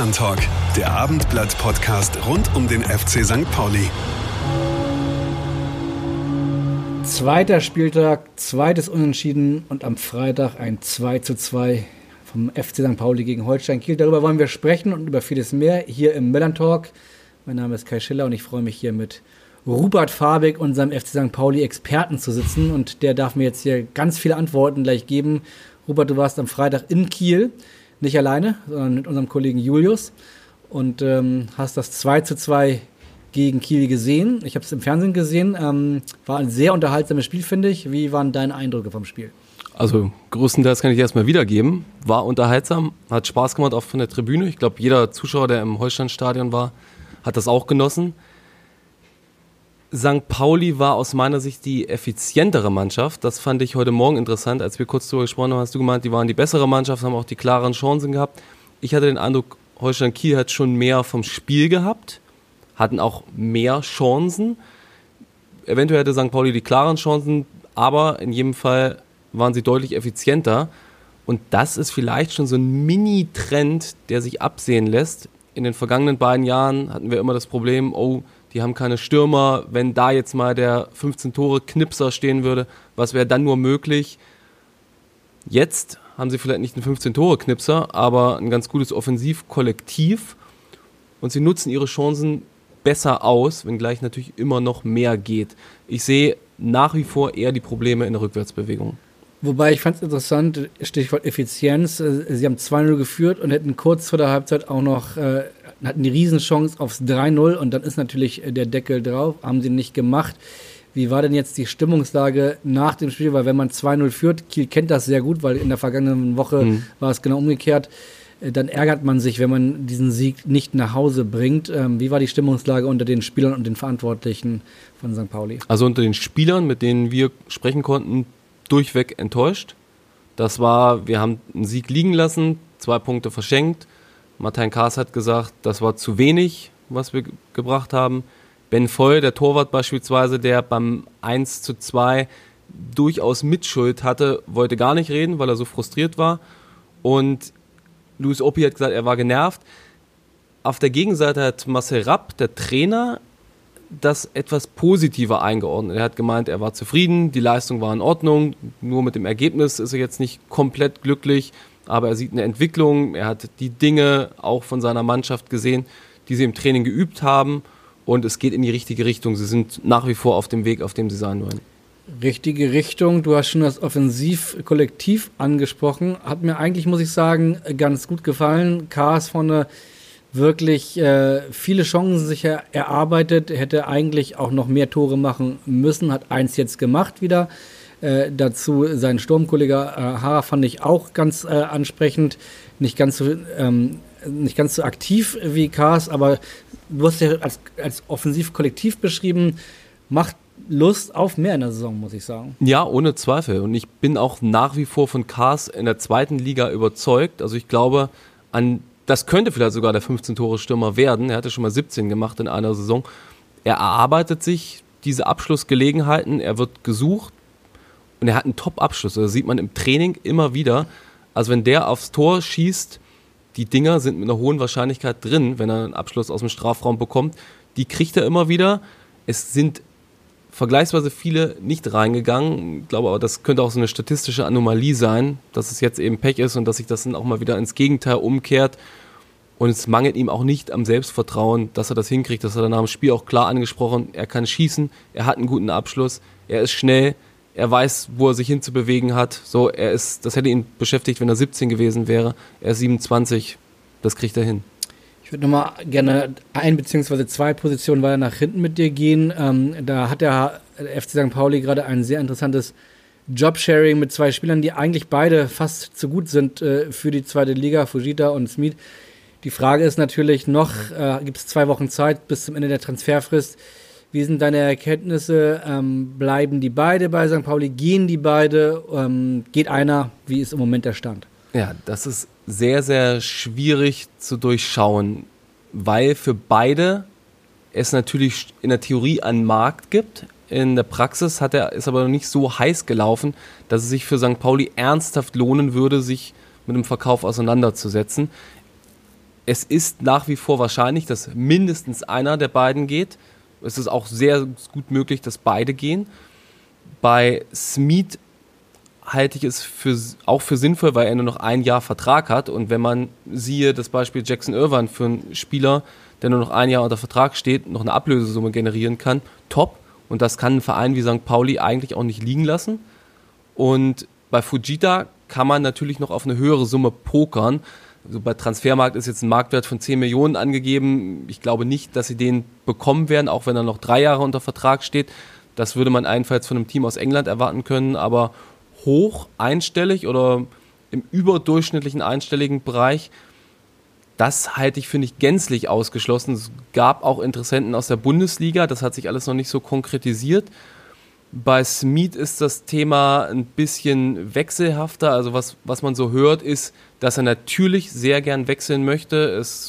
Talk, der Abendblatt-Podcast rund um den FC St. Pauli. Zweiter Spieltag, zweites Unentschieden und am Freitag ein 2:2 vom FC St. Pauli gegen Holstein Kiel. Darüber wollen wir sprechen und über vieles mehr hier im Mellon Talk. Mein Name ist Kai Schiller und ich freue mich hier mit Rupert Fabig, unserem FC St. Pauli-Experten, zu sitzen. Und der darf mir jetzt hier ganz viele Antworten gleich geben. Rupert, du warst am Freitag in Kiel, nicht alleine, sondern mit unserem Kollegen Julius. Und hast das 2:2 gegen Kiel gesehen. Ich habe es im Fernsehen gesehen. War ein sehr unterhaltsames Spiel, finde ich. Wie waren deine Eindrücke vom Spiel? Also größtenteils kann ich erstmal wiedergeben. War unterhaltsam, hat Spaß gemacht, auch von der Tribüne. Ich glaube, jeder Zuschauer, der im Holstein-Stadion war, hat das auch genossen. St. Pauli war aus meiner Sicht die effizientere Mannschaft. Das fand ich heute Morgen interessant. Als wir kurz darüber gesprochen haben, hast du gemeint, die waren die bessere Mannschaft, haben auch die klaren Chancen gehabt. Ich hatte den Eindruck, Holstein Kiel hat schon mehr vom Spiel gehabt, hatten auch mehr Chancen. Eventuell hätte St. Pauli die klaren Chancen, aber in jedem Fall waren sie deutlich effizienter. Und das ist vielleicht schon so ein Mini-Trend, der sich absehen lässt. In den vergangenen beiden Jahren hatten wir immer das Problem, die haben keine Stürmer. Wenn da jetzt mal der 15-Tore-Knipser stehen würde, was wäre dann nur möglich? Jetzt haben sie vielleicht nicht einen 15-Tore-Knipser, aber ein ganz gutes Offensivkollektiv. Und sie nutzen ihre Chancen besser aus, wenngleich natürlich immer noch mehr geht. Ich sehe nach wie vor eher die Probleme in der Rückwärtsbewegung. Wobei ich fand es interessant, Stichwort Effizienz, sie haben 2:0 geführt und hätten kurz vor der Halbzeit auch noch, hatten die Riesenchance aufs 3:0 und dann ist natürlich der Deckel drauf, haben sie nicht gemacht. Wie war denn jetzt die Stimmungslage nach dem Spiel? Weil wenn man 2:0 führt, Kiel kennt das sehr gut, weil in der vergangenen Woche war es genau umgekehrt, dann ärgert man sich, wenn man diesen Sieg nicht nach Hause bringt. Wie war die Stimmungslage unter den Spielern und den Verantwortlichen von St. Pauli? Also unter den Spielern, mit denen wir sprechen konnten, durchweg enttäuscht. Wir haben einen Sieg liegen lassen, 2 Punkte verschenkt. Martin Kaas hat gesagt, das war zu wenig, was wir gebracht haben. Ben Foy, der Torwart beispielsweise, der beim 1:2 durchaus Mitschuld hatte, wollte gar nicht reden, weil er so frustriert war. Und Luis Oppi hat gesagt, er war genervt. Auf der Gegenseite hat Marcel Rapp, der Trainer, das etwas positiver eingeordnet. Er hat gemeint, er war zufrieden, die Leistung war in Ordnung, nur mit dem Ergebnis ist er jetzt nicht komplett glücklich, aber er sieht eine Entwicklung, er hat die Dinge auch von seiner Mannschaft gesehen, die sie im Training geübt haben und es geht in die richtige Richtung. Sie sind nach wie vor auf dem Weg, auf dem sie sein wollen. Richtige Richtung, du hast schon das Offensivkollektiv angesprochen, hat mir eigentlich, muss ich sagen, ganz gut gefallen. Kaas vorne wirklich viele Chancen sich erarbeitet, hätte eigentlich auch noch mehr Tore machen müssen, hat 1 jetzt gemacht wieder. Dazu sein Sturmkollege Hara fand ich auch ganz ansprechend, nicht ganz so aktiv wie Kaas, aber du hast ja als Offensivkollektiv beschrieben, macht Lust auf mehr in der Saison, muss ich sagen. Ja, ohne Zweifel. Und ich bin auch nach wie vor von Kaas in der 2. Liga überzeugt. Also ich glaube, das könnte vielleicht sogar der 15-Tore-Stürmer werden. Er hatte schon mal 17 gemacht in einer Saison. Er erarbeitet sich diese Abschlussgelegenheiten, er wird gesucht und er hat einen Top-Abschluss. Das sieht man im Training immer wieder. Also wenn der aufs Tor schießt, die Dinger sind mit einer hohen Wahrscheinlichkeit drin, wenn er einen Abschluss aus dem Strafraum bekommt. Die kriegt er immer wieder. Es sind vergleichsweise viele nicht reingegangen. Ich glaube aber, das könnte auch so eine statistische Anomalie sein, dass es jetzt eben Pech ist und dass sich das dann auch mal wieder ins Gegenteil umkehrt. Und es mangelt ihm auch nicht am Selbstvertrauen, dass er das hinkriegt. Das hat er nach dem Spiel auch klar angesprochen. Er kann schießen, er hat einen guten Abschluss, er ist schnell, er weiß, wo er sich hinzubewegen hat. Das hätte ihn beschäftigt, wenn er 17 gewesen wäre. Er ist 27, das kriegt er hin. Ich würde nochmal gerne 1 bzw. 2 Positionen weiter nach hinten mit dir gehen. Da hat der FC St. Pauli gerade ein sehr interessantes Jobsharing mit 2 Spielern, die eigentlich beide fast zu gut sind für die 2. Liga, Fujita und Smith. Die Frage ist natürlich noch, gibt es 2 Wochen Zeit bis zum Ende der Transferfrist. Wie sind deine Erkenntnisse? Bleiben die beide bei St. Pauli? Gehen die beide? Geht einer? Wie ist im Moment der Stand? Ja, das ist sehr, sehr schwierig zu durchschauen, weil für beide es natürlich in der Theorie einen Markt gibt. In der Praxis ist aber noch nicht so heiß gelaufen, dass es sich für St. Pauli ernsthaft lohnen würde, sich mit dem Verkauf auseinanderzusetzen. es ist nach wie vor wahrscheinlich, dass mindestens einer der beiden geht. Es ist auch sehr gut möglich, dass beide gehen. Bei Smeed halte ich es auch für sinnvoll, weil er nur noch ein Jahr Vertrag hat. Und wenn man, siehe das Beispiel Jackson Irvine, für einen Spieler, der nur noch ein Jahr unter Vertrag steht, noch eine Ablösesumme generieren kann, top. Und das kann ein Verein wie St. Pauli eigentlich auch nicht liegen lassen. Und bei Fujita kann man natürlich noch auf eine höhere Summe pokern. Also bei Transfermarkt ist jetzt ein Marktwert von 10 Millionen angegeben. Ich glaube nicht, dass sie den bekommen werden, auch wenn er noch 3 Jahre unter Vertrag steht. Das würde man allenfalls von einem Team aus England erwarten können, aber hoch einstellig oder im überdurchschnittlichen einstelligen Bereich, das halte ich für nicht gänzlich ausgeschlossen. Es gab auch Interessenten aus der Bundesliga, das hat sich alles noch nicht so konkretisiert. Bei Smeed ist das Thema ein bisschen wechselhafter. Also was man so hört, ist, dass er natürlich sehr gern wechseln möchte. Es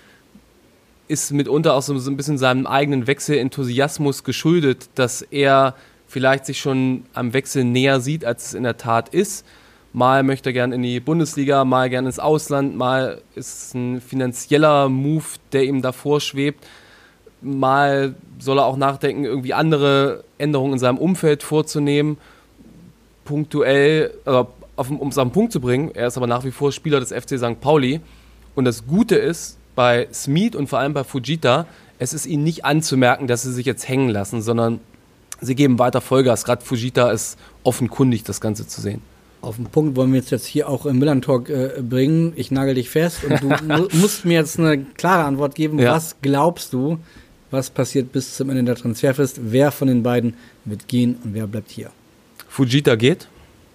ist mitunter auch so ein bisschen seinem eigenen Wechselenthusiasmus geschuldet, dass er vielleicht sich schon am Wechsel näher sieht, als es in der Tat ist. Mal möchte er gern in die Bundesliga, mal gern ins Ausland, mal ist es ein finanzieller Move, der ihm davor schwebt. Mal soll er auch nachdenken, irgendwie andere Änderungen in seinem Umfeld vorzunehmen. Punktuell, um es auf den Punkt zu bringen, er ist aber nach wie vor Spieler des FC St. Pauli. Und das Gute ist, bei Smeed und vor allem bei Fujita, es ist ihnen nicht anzumerken, dass sie sich jetzt hängen lassen, sondern sie geben weiter Vollgas. Gerade Fujita ist offenkundig, das Ganze zu sehen. Auf den Punkt wollen wir jetzt hier auch im Millern Talk bringen. Ich nagel dich fest und du musst mir jetzt eine klare Antwort geben. Ja. Was glaubst du, was passiert bis zum Ende der Transferfrist? Wer von den beiden wird gehen und wer bleibt hier? Fujita geht.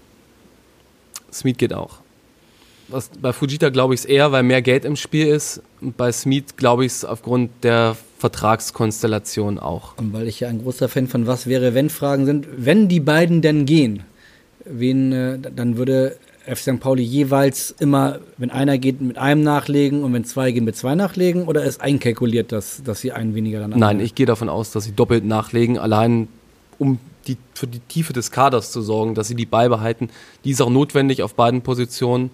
Smeed geht auch. Bei Fujita glaube ich es eher, weil mehr Geld im Spiel ist. Und bei Smeed glaube ich es aufgrund der Vertragskonstellation auch. Und weil ich ja ein großer Fan von Was-wäre-wenn-Fragen sind, wenn die beiden denn gehen, dann würde FC St. Pauli jeweils immer, wenn einer geht, mit einem nachlegen und wenn zwei gehen, mit zwei nachlegen? Oder ist einkalkuliert, dass sie einen weniger dann Nein, ich gehe davon aus, dass sie doppelt nachlegen, allein um für die Tiefe des Kaders zu sorgen, dass sie die beibehalten. Die ist auch notwendig auf beiden Positionen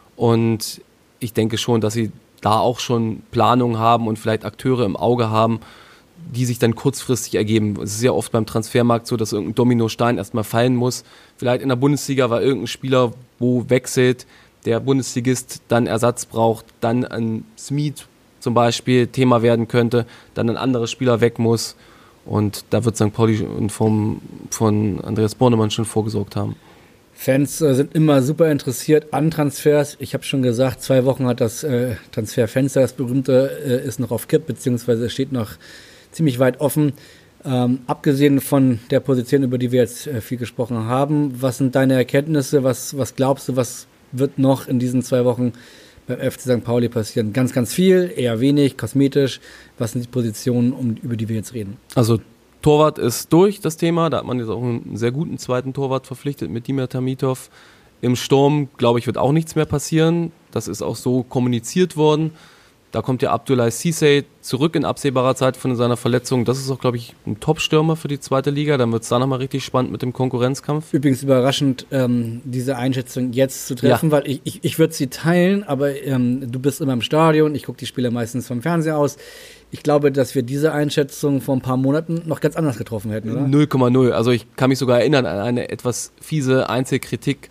und ich denke schon, dass sie da auch schon Planungen haben und vielleicht Akteure im Auge haben, die sich dann kurzfristig ergeben. Es ist ja oft beim Transfermarkt so, dass irgendein Dominostein erstmal fallen muss. Vielleicht in der Bundesliga, weil irgendein Spieler wo wechselt, der Bundesligist dann Ersatz braucht, dann ein Smeed zum Beispiel Thema werden könnte, dann ein anderer Spieler weg muss und da wird St. Pauli in Form von Andreas Bornemann schon vorgesorgt haben. Fans sind immer super interessiert an Transfers. Ich habe schon gesagt, 2 Wochen hat das Transferfenster, das berühmte, ist noch auf Kipp, beziehungsweise steht noch ziemlich weit offen. Abgesehen von der Position, über die wir jetzt viel gesprochen haben, was sind deine Erkenntnisse? Was glaubst du, was wird noch in diesen 2 Wochen beim FC St. Pauli passieren? Ganz, ganz viel, eher wenig, kosmetisch. Was sind die Positionen, über die wir jetzt reden? Also Torwart ist durch, das Thema. Da hat man jetzt auch einen sehr guten zweiten Torwart verpflichtet mit Dimir Tamitov. Im Sturm, glaube ich, wird auch nichts mehr passieren. Das ist auch so kommuniziert worden. Da kommt ja Abdoulaye Cissé zurück in absehbarer Zeit von seiner Verletzung. Das ist auch, glaube ich, ein Top-Stürmer für die zweite Liga. Dann wird es da nochmal richtig spannend mit dem Konkurrenzkampf. Übrigens überraschend, diese Einschätzung jetzt zu treffen, weil ich würde sie teilen, aber du bist immer im Stadion, ich gucke die Spiele meistens vom Fernseher aus. Ich glaube, dass wir diese Einschätzung vor ein paar Monaten noch ganz anders getroffen hätten, oder? 0,0. Also ich kann mich sogar erinnern an eine etwas fiese Einzelkritik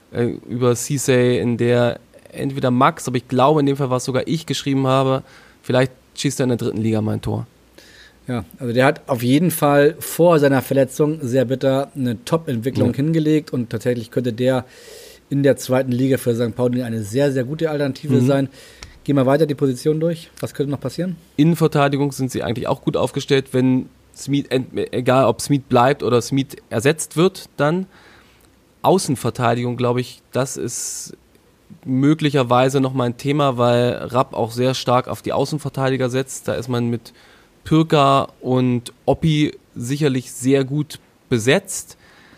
über Cissé, in der entweder Max, aber ich glaube, in dem Fall war es sogar ich, geschrieben habe, vielleicht schießt er in der 3. Liga mein Tor. Ja, also der hat auf jeden Fall vor seiner Verletzung sehr bitter eine Top-Entwicklung hingelegt und tatsächlich könnte der in der 2. Liga für St. Pauli eine sehr, sehr gute Alternative sein. Gehen wir weiter die Position durch. Was könnte noch passieren? Innenverteidigung sind sie eigentlich auch gut aufgestellt, wenn Smeed, egal ob Smeed bleibt oder Smeed ersetzt wird, dann Außenverteidigung, glaube ich, das ist möglicherweise nochmal ein Thema, weil Rapp auch sehr stark auf die Außenverteidiger setzt. Da ist man mit Pürka und Oppi sicherlich sehr gut besetzt.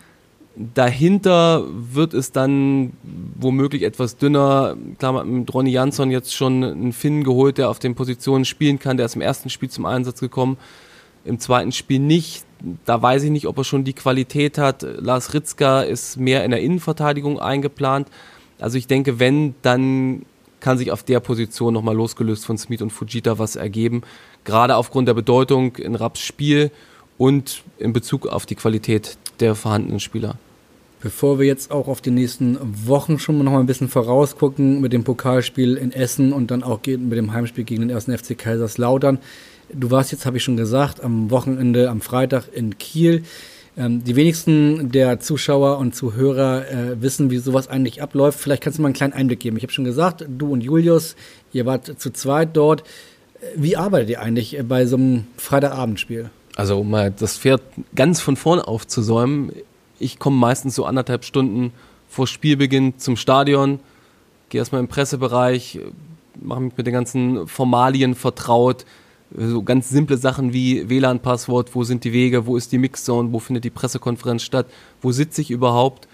Dahinter wird es dann womöglich etwas dünner. Klar, man hat mit Ronny Jansson jetzt schon einen Finn geholt, der auf den Positionen spielen kann. Der ist im ersten Spiel zum Einsatz gekommen, im zweiten Spiel nicht. Da weiß ich nicht, ob er schon die Qualität hat. Lars Ritzka ist mehr in der Innenverteidigung eingeplant. Also ich denke, wenn, dann kann sich auf der Position nochmal losgelöst von Smith und Fujita was ergeben. Gerade aufgrund der Bedeutung in Rapps Spiel und in Bezug auf die Qualität der vorhandenen Spieler. Bevor wir jetzt auch auf die nächsten Wochen schon noch mal ein bisschen vorausgucken mit dem Pokalspiel in Essen und dann auch mit dem Heimspiel gegen den 1. FC Kaiserslautern. Du warst jetzt, habe ich schon gesagt, am Wochenende, am Freitag in Kiel. Die wenigsten der Zuschauer und Zuhörer wissen, wie sowas eigentlich abläuft. Vielleicht kannst du mal einen kleinen Einblick geben. Ich habe schon gesagt, du und Julius, ihr wart zu zweit dort. Wie arbeitet ihr eigentlich bei so einem Freitagabendspiel? Also um mal das Pferd ganz von vorne aufzusäumen, ich komme meistens so 1,5 Stunden vor Spielbeginn zum Stadion, gehe erstmal im Pressebereich, mache mich mit den ganzen Formalien vertraut, so ganz simple Sachen wie WLAN-Passwort, wo sind die Wege, wo ist die Mixzone, wo findet die Pressekonferenz statt, wo sitze ich überhaupt.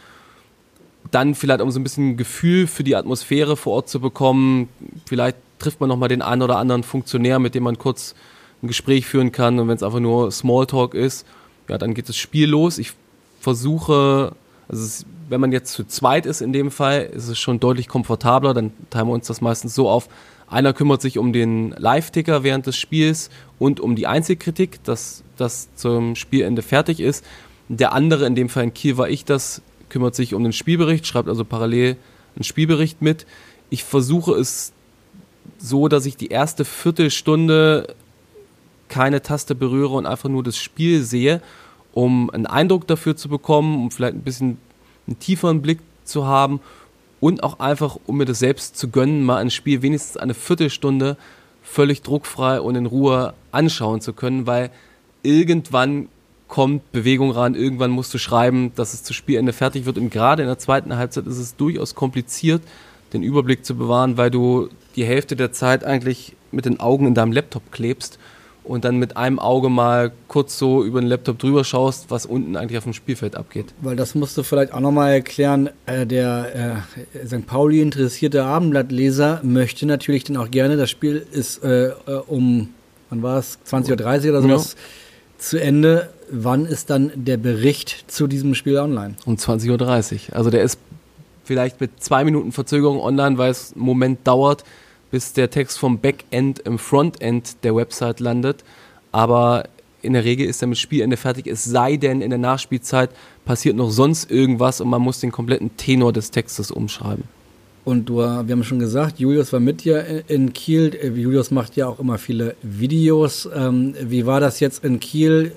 Dann vielleicht um so ein bisschen ein Gefühl für die Atmosphäre vor Ort zu bekommen, vielleicht trifft man nochmal den einen oder anderen Funktionär, mit dem man kurz ein Gespräch führen kann, und wenn es einfach nur Smalltalk ist, ja, dann geht das Spiel los. Ich versuche, wenn man jetzt zu zweit ist in dem Fall, ist es schon deutlich komfortabler, dann teilen wir uns das meistens so auf. Einer kümmert sich um den Live-Ticker während des Spiels und um die Einzelkritik, dass das zum Spielende fertig ist. Der andere, in dem Fall in Kiel war ich das, kümmert sich um den Spielbericht, schreibt also parallel einen Spielbericht mit. Ich versuche es so, dass ich die erste Viertelstunde keine Taste berühre und einfach nur das Spiel sehe, um einen Eindruck dafür zu bekommen, um vielleicht ein bisschen einen tieferen Blick zu haben und auch einfach, um mir das selbst zu gönnen, mal ein Spiel wenigstens eine Viertelstunde völlig druckfrei und in Ruhe anschauen zu können, weil irgendwann kommt Bewegung ran, irgendwann musst du schreiben, dass es zu Spielende fertig wird, und gerade in der zweiten Halbzeit ist es durchaus kompliziert, den Überblick zu bewahren, weil du die Hälfte der Zeit eigentlich mit den Augen in deinem Laptop klebst und dann mit einem Auge mal kurz so über den Laptop drüber schaust, was unten eigentlich auf dem Spielfeld abgeht. Weil das musst du vielleicht auch nochmal erklären, der St. Pauli interessierte Abendblattleser möchte natürlich dann auch gerne, das Spiel ist um, wann war es, 20.30 Uhr oder sowas zu Ende. Wann ist dann der Bericht zu diesem Spiel online? Um 20.30 Uhr. Also der ist vielleicht mit 2 Minuten Verzögerung online, weil es einen Moment dauert, bis der Text vom Backend im Frontend der Website landet. Aber in der Regel ist er mit Spielende fertig, es sei denn, in der Nachspielzeit passiert noch sonst irgendwas und man muss den kompletten Tenor des Textes umschreiben. Und wir haben schon gesagt, Julius war mit dir in Kiel. Julius macht ja auch immer viele Videos. Wie war das jetzt in Kiel?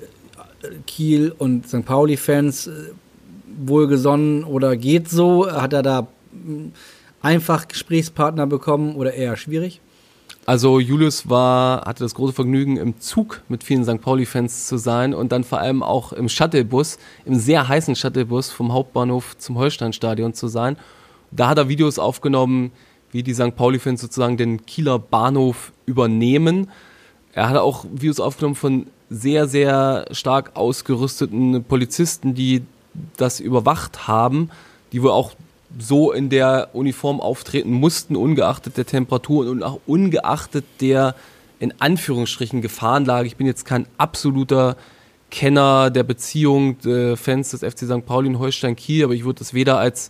Kiel und St. Pauli-Fans wohlgesonnen oder geht so? Hat er da einfach Gesprächspartner bekommen oder eher schwierig? Also Julius hatte das große Vergnügen, im Zug mit vielen St. Pauli-Fans zu sein und dann vor allem auch im Shuttlebus, im sehr heißen Shuttlebus vom Hauptbahnhof zum Holsteinstadion zu sein. Da hat er Videos aufgenommen, wie die St. Pauli-Fans sozusagen den Kieler Bahnhof übernehmen. Er hat auch Videos aufgenommen von sehr, sehr stark ausgerüsteten Polizisten, die das überwacht haben, die wohl auch so in der Uniform auftreten mussten, ungeachtet der Temperaturen und auch ungeachtet der in Anführungsstrichen Gefahrenlage. Ich bin jetzt kein absoluter Kenner der Beziehung der Fans des FC St. Pauli und Holstein Kiel, aber ich würde das weder als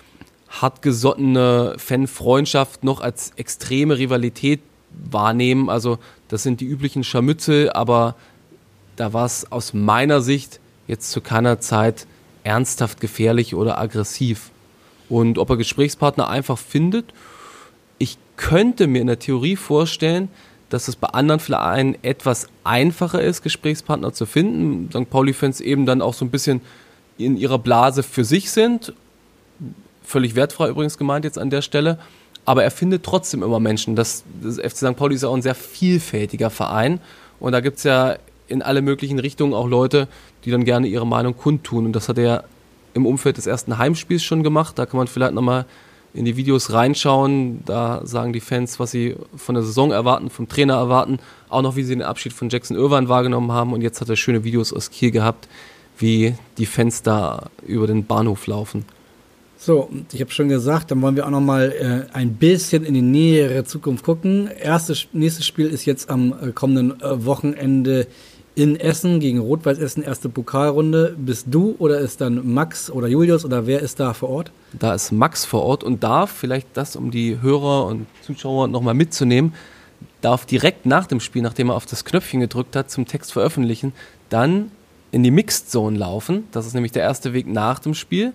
hartgesottene Fanfreundschaft noch als extreme Rivalität wahrnehmen. Also das sind die üblichen Scharmützel, aber da war es aus meiner Sicht jetzt zu keiner Zeit ernsthaft gefährlich oder aggressiv. Und ob er Gesprächspartner einfach findet, ich könnte mir in der Theorie vorstellen, dass es bei anderen Vereinen etwas einfacher ist, Gesprächspartner zu finden. St. Pauli-Fans eben dann auch so ein bisschen in ihrer Blase für sich sind. Völlig wertfrei übrigens gemeint jetzt an der Stelle. Aber er findet trotzdem immer Menschen. Das FC St. Pauli ist ja auch ein sehr vielfältiger Verein. Und da gibt es ja in alle möglichen Richtungen auch Leute, die dann gerne ihre Meinung kundtun. Und das hat er im Umfeld des ersten Heimspiels schon gemacht. Da kann man vielleicht nochmal in die Videos reinschauen. Da sagen die Fans, was sie von der Saison erwarten, vom Trainer erwarten. Auch noch, wie sie den Abschied von Jackson Irvine wahrgenommen haben. Und jetzt hat er schöne Videos aus Kiel gehabt, wie die Fans da über den Bahnhof laufen. So, ich habe schon gesagt, dann wollen wir auch nochmal ein bisschen in die nähere Zukunft gucken. Nächstes Spiel ist jetzt am kommenden Wochenende in Essen gegen Rot-Weiß Essen, erste Pokalrunde. Bist du oder ist dann Max oder Julius oder wer ist da vor Ort? Da ist Max vor Ort und darf, vielleicht das, um die Hörer und Zuschauer nochmal mitzunehmen, darf direkt nach dem Spiel, nachdem er auf das Knöpfchen gedrückt hat, zum Text veröffentlichen, dann in die Mixed Zone laufen. Das ist nämlich der erste Weg nach dem Spiel,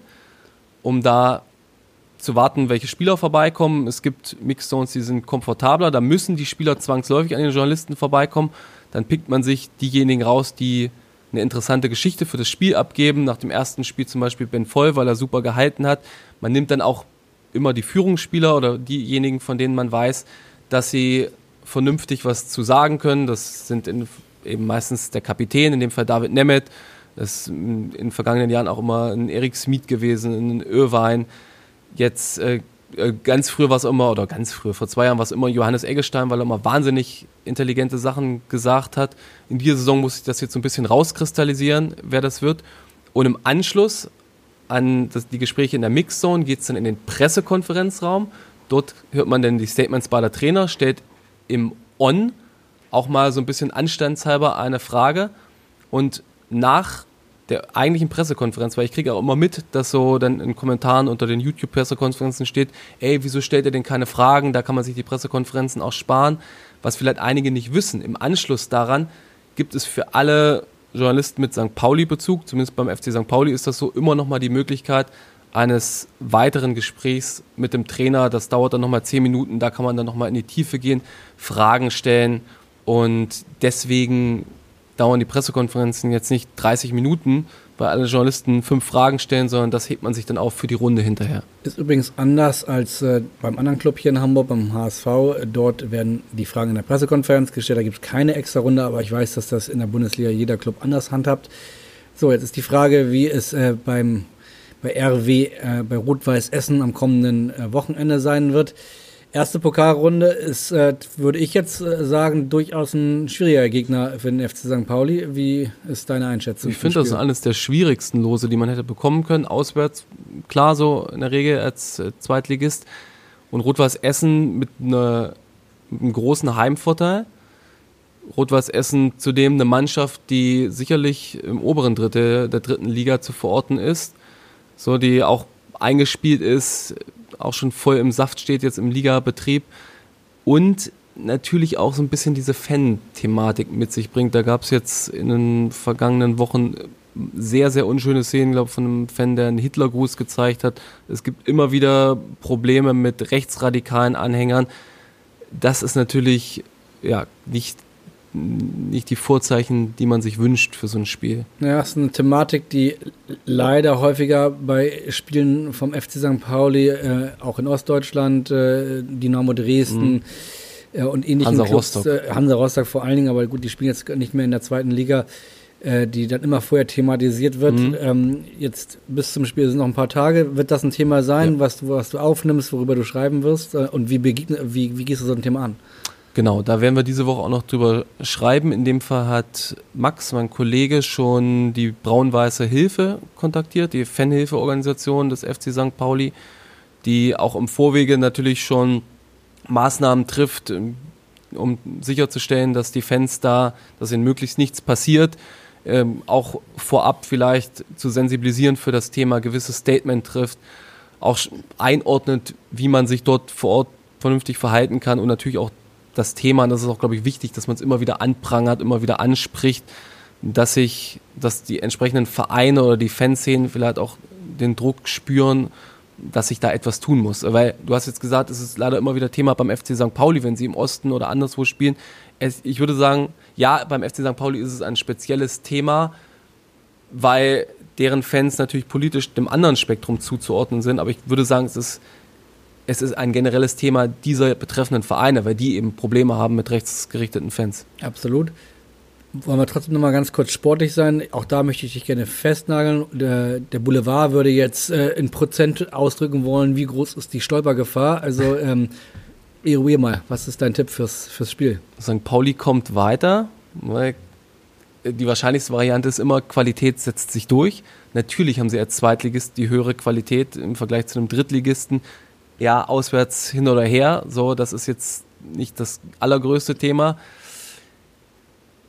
um da zu warten, welche Spieler vorbeikommen. Es gibt Mixed Zones, die sind komfortabler, da müssen die Spieler zwangsläufig an den Journalisten vorbeikommen. Dann pickt man sich diejenigen raus, die eine interessante Geschichte für das Spiel abgeben. Nach dem ersten Spiel zum Beispiel Ben Voll, weil er super gehalten hat. Man nimmt dann auch immer die Führungsspieler oder diejenigen, von denen man weiß, dass sie vernünftig was zu sagen können. Das sind eben meistens der Kapitän, in dem Fall David Nemeth. Das ist in den vergangenen Jahren auch immer ein Erik Smith gewesen, ein Irvine. Jetzt ganz früh war es immer, oder ganz früh, vor 2 Jahren war es immer Johannes Eggestein, weil er immer wahnsinnig intelligente Sachen gesagt hat. In dieser Saison muss ich das jetzt so ein bisschen rauskristallisieren, wer das wird. Und im Anschluss an die Gespräche in der Mixzone geht es dann in den Pressekonferenzraum. Dort hört man dann die Statements beider Trainer, stellt im On auch mal so ein bisschen anstandshalber eine Frage. Und nach der eigentlichen Pressekonferenz, weil ich kriege auch immer mit, dass so dann in Kommentaren unter den YouTube-Pressekonferenzen steht, wieso stellt ihr denn keine Fragen, da kann man sich die Pressekonferenzen auch sparen. Was vielleicht einige nicht wissen, im Anschluss daran gibt es für alle Journalisten mit St. Pauli-Bezug, zumindest beim FC St. Pauli ist das so, immer nochmal die Möglichkeit eines weiteren Gesprächs mit dem Trainer. Das dauert dann nochmal 10 Minuten, da kann man dann nochmal in die Tiefe gehen, Fragen stellen und deswegen dauern die Pressekonferenzen jetzt nicht 30 Minuten, weil alle Journalisten 5 Fragen stellen, sondern das hebt man sich dann auf für die Runde hinterher. Ist übrigens anders als beim anderen Club hier in Hamburg, beim HSV. Dort werden die Fragen in der Pressekonferenz gestellt, da gibt es keine extra Runde, aber ich weiß, dass das in der Bundesliga jeder Club anders handhabt. So, jetzt ist die Frage, wie es bei RW, bei Rot-Weiß Essen am kommenden Wochenende sein wird. Erste Pokalrunde ist, würde ich jetzt sagen, durchaus ein schwieriger Gegner für den FC St. Pauli. Wie ist deine Einschätzung? Ich finde, das ist eines der schwierigsten Lose, die man hätte bekommen können. Auswärts, klar, so in der Regel als Zweitligist. Und Rot-Weiß Essen mit einem großen Heimvorteil. Rot-Weiß Essen zudem eine Mannschaft, die sicherlich im oberen Drittel der 3. Liga zu verorten ist. So, die auch eingespielt ist, auch schon voll im Saft steht jetzt im Ligabetrieb und natürlich auch so ein bisschen diese Fan-Thematik mit sich bringt. Da gab es jetzt in den vergangenen Wochen sehr, sehr unschöne Szenen, glaube ich, von einem Fan, der einen Hitlergruß gezeigt hat. Es gibt immer wieder Probleme mit rechtsradikalen Anhängern. Das ist natürlich nicht die Vorzeichen, die man sich wünscht für so ein Spiel. Ja, es ist eine Thematik, die leider häufiger bei Spielen vom FC St. Pauli, auch in Ostdeutschland, Dynamo Dresden und ähnlichen Clubs, Hansa Rostock vor allen Dingen, aber gut, die spielen jetzt nicht mehr in der 2. Liga, die dann immer vorher thematisiert wird. Jetzt bis zum Spiel sind noch ein paar Tage. Wird das ein Thema sein, was du aufnimmst, worüber du schreiben wirst? Und wie gehst du so ein Thema an? Genau, da werden wir diese Woche auch noch drüber schreiben. In dem Fall hat Max, mein Kollege, schon die Braun-Weiße Hilfe kontaktiert, die Fanhilfeorganisation des FC St. Pauli, die auch im Vorwege natürlich schon Maßnahmen trifft, um sicherzustellen, dass die Fans dass ihnen möglichst nichts passiert, auch vorab vielleicht zu sensibilisieren für das Thema, gewisses Statement trifft, auch einordnet, wie man sich dort vor Ort vernünftig verhalten kann und natürlich auch das Thema, und das ist auch, glaube ich, wichtig, dass man es immer wieder anprangert, immer wieder anspricht, dass die entsprechenden Vereine oder die Fanszenen vielleicht auch den Druck spüren, dass sich da etwas tun muss. Weil du hast jetzt gesagt, es ist leider immer wieder Thema beim FC St. Pauli, wenn sie im Osten oder anderswo spielen. Ich würde sagen, ja, beim FC St. Pauli ist es ein spezielles Thema, weil deren Fans natürlich politisch dem anderen Spektrum zuzuordnen sind, aber ich würde sagen, es ist ein generelles Thema dieser betreffenden Vereine, weil die eben Probleme haben mit rechtsgerichteten Fans. Absolut. Wollen wir trotzdem nochmal ganz kurz sportlich sein? Auch da möchte ich dich gerne festnageln. Der Boulevard würde jetzt in Prozent ausdrücken wollen, wie groß ist die Stolpergefahr. Also eruier mal, was ist dein Tipp fürs Spiel? St. Pauli kommt weiter, weil die wahrscheinlichste Variante ist immer, Qualität setzt sich durch. Natürlich haben sie als Zweitligist die höhere Qualität im Vergleich zu einem Drittligisten. Ja, auswärts hin oder her, so, das ist jetzt nicht das allergrößte Thema.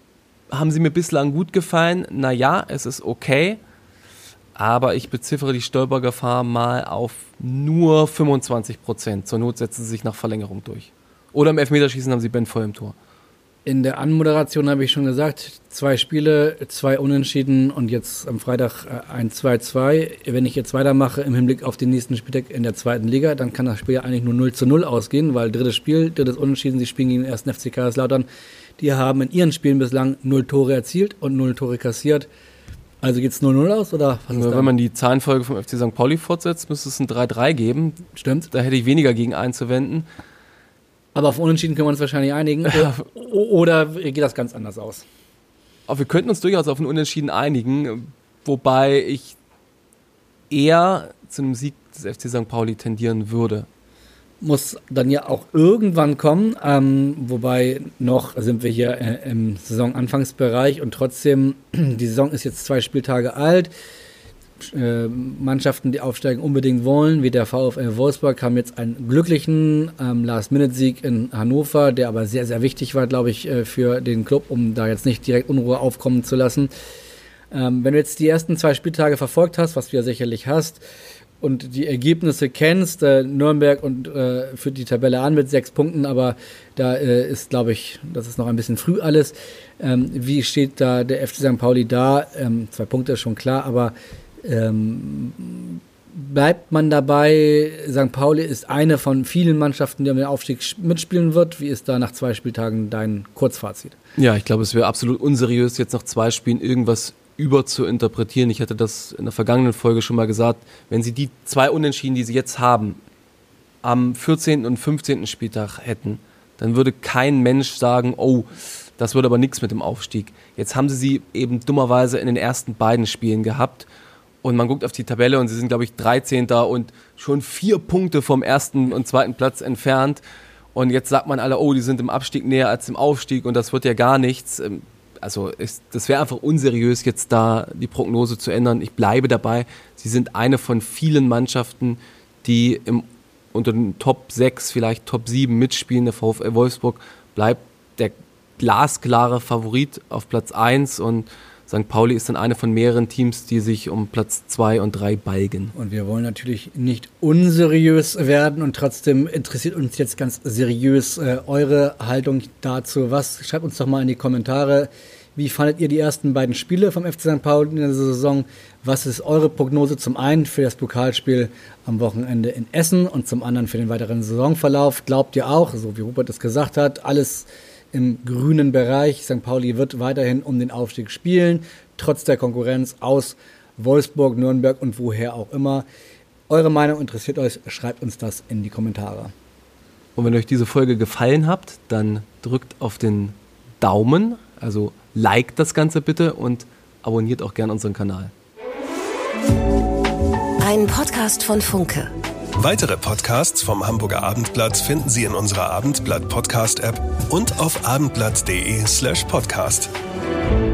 haben sie mir bislang gut gefallen. Naja, es ist okay, aber ich beziffere die Stolpergefahr mal auf nur 25%. Zur Not setzen sie sich nach Verlängerung durch. Oder im Elfmeterschießen haben sie Ben Foy im Tor. In der Anmoderation habe ich schon gesagt, 2 Spiele, 2 Unentschieden und jetzt am Freitag ein 2-2. Wenn ich jetzt weitermache im Hinblick auf den nächsten Spieltag in der 2. Liga, dann kann das Spiel ja eigentlich nur 0-0 ausgehen, weil drittes Spiel, drittes Unentschieden, sie spielen gegen den 1. FC Kaiserslautern. Die haben in ihren Spielen bislang 0 Tore erzielt und 0 Tore kassiert. Also geht es 0-0 aus? Oder was ist Wenn man die Zahlenfolge vom FC St. Pauli fortsetzt, müsste es ein 3-3 geben. Stimmt. Da hätte ich weniger gegen einzuwenden. Aber auf Unentschieden können wir uns wahrscheinlich einigen. Oder geht das ganz anders aus? Aber wir könnten uns durchaus auf ein Unentschieden einigen, wobei ich eher zu einem Sieg des FC St. Pauli tendieren würde. Muss dann ja auch irgendwann kommen, wobei noch sind wir hier im Saisonanfangsbereich und trotzdem, die Saison ist jetzt 2 Spieltage alt. Mannschaften, die aufsteigen, unbedingt wollen, wie der VfL Wolfsburg, haben jetzt einen glücklichen Last-Minute-Sieg in Hannover, der aber sehr, sehr wichtig war, glaube ich, für den Club, um da jetzt nicht direkt Unruhe aufkommen zu lassen. Wenn du jetzt die ersten 2 Spieltage verfolgt hast, was du ja sicherlich hast, und die Ergebnisse kennst, Nürnberg und führt die Tabelle an mit 6 Punkten, aber da ist, glaube ich, das ist noch ein bisschen früh alles. Wie steht da der FC St. Pauli da? 2 Punkte ist schon klar, aber bleibt man dabei, St. Pauli ist eine von vielen Mannschaften, die um den Aufstieg mitspielen wird. Wie ist da nach 2 Spieltagen dein Kurzfazit? Ja, ich glaube, es wäre absolut unseriös, jetzt nach 2 Spielen irgendwas überzuinterpretieren. Ich hatte das in der vergangenen Folge schon mal gesagt. Wenn sie die 2 Unentschieden, die sie jetzt haben, am 14. und 15. Spieltag hätten, dann würde kein Mensch sagen, oh, das wird aber nichts mit dem Aufstieg. Jetzt haben sie eben dummerweise in den ersten beiden Spielen gehabt. Und man guckt auf die Tabelle und sie sind, glaube ich, 13. und schon 4 Punkte vom 1. und 2. Platz entfernt. Und jetzt sagt man alle, oh, die sind im Abstieg näher als im Aufstieg und das wird ja gar nichts. Also das wäre einfach unseriös, jetzt da die Prognose zu ändern. Ich bleibe dabei. Sie sind eine von vielen Mannschaften, die unter den Top 6, vielleicht Top 7 mitspielen. Der VfL Wolfsburg bleibt der glasklare Favorit auf Platz 1 und St. Pauli ist dann eine von mehreren Teams, die sich um Platz 2 und 3 balgen. Und wir wollen natürlich nicht unseriös werden und trotzdem interessiert uns jetzt ganz seriös eure Haltung dazu. Schreibt uns doch mal in die Kommentare, wie fandet ihr die ersten beiden Spiele vom FC St. Pauli in der Saison? Was ist eure Prognose zum einen für das Pokalspiel am Wochenende in Essen und zum anderen für den weiteren Saisonverlauf? Glaubt ihr auch, so wie Rupert es gesagt hat, alles im grünen Bereich. St. Pauli wird weiterhin um den Aufstieg spielen, trotz der Konkurrenz aus Wolfsburg, Nürnberg und woher auch immer. Eure Meinung interessiert euch, schreibt uns das in die Kommentare. Und wenn euch diese Folge gefallen hat, dann drückt auf den Daumen, also liked das Ganze bitte und abonniert auch gerne unseren Kanal. Ein Podcast von Funke. Weitere Podcasts vom Hamburger Abendblatt finden Sie in unserer Abendblatt-Podcast-App und auf abendblatt.de/podcast.